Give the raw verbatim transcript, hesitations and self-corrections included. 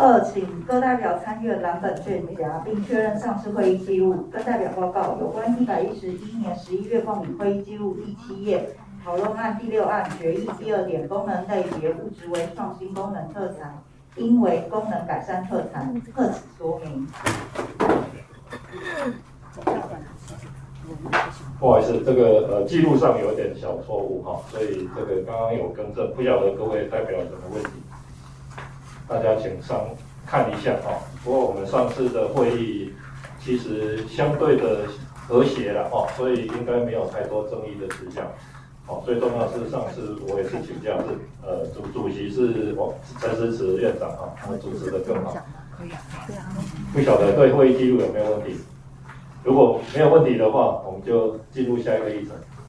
二，请各代表参阅蓝本卷夹，并确认上次会议记录。跟代表报告，有关一百一十一年十一月共理会议记录第七页讨论案第六案决议第二点，功能类别物质为创新功能特材，应为功能改善特材，特此说明。 不好意思，这个呃记录上有点小错误哈，所以这个刚刚有更正，不晓得各位代表有什么问题，大家请上看一下哈。不过我们上次的会议其实相对的和谐了哈，所以应该没有太多争议的事项。哦，最重要是上次我也是请教是呃主主席是王陈时慈院长哈，他们主持的更好。不晓得对会议记录有没有问题？如果没有问题的话，我们就进入下一个议程。